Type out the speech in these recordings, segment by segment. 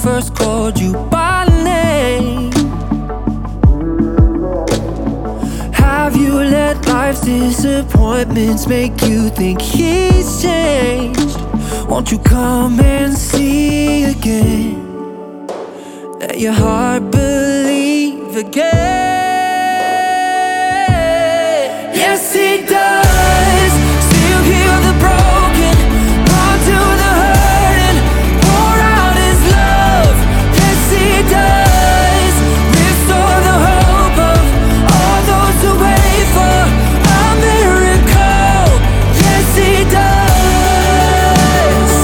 first called you by name? Have you let life's disappointments make you think he's changed? Won't you come and see again? Let your heart believe again. Yes, he does. Still heal the broken, run to the hurting, pour out his love. Yes, he does. Restore the hope of all those who wait for a miracle. Yes, he does.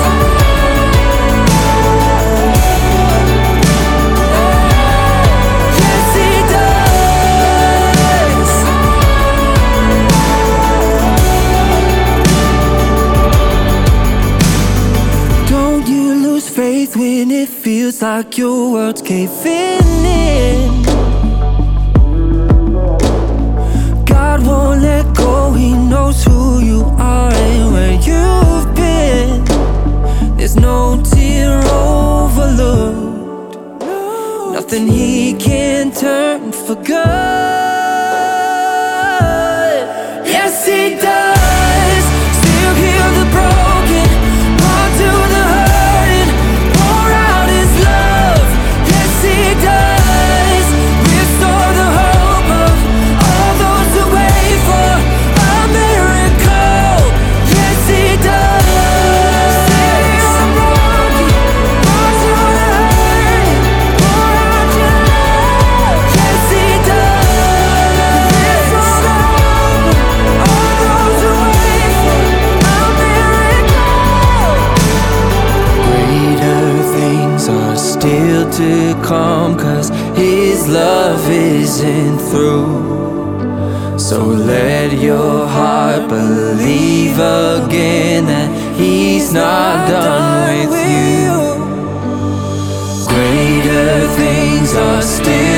Yes, he does. Don't you lose faith when it feels like your world's caving in. God won't let go, he knows who you are and where you've been. There's no tear overlooked, nothing he can't turn for good. Yes, he does. Still heal the broken, run to the hurting, pour out his love. Yes, he does. Restore the hope of all those who wait for a miracle. Yes, he does. Still heal the broken, run to the hurting, pour out your love. Yes, he does. Restore the hope of all those who wait for a miracle. Greater things are still to come, 'cause his love isn't through. So let your heart believe again that he's not done with you. Greater things are still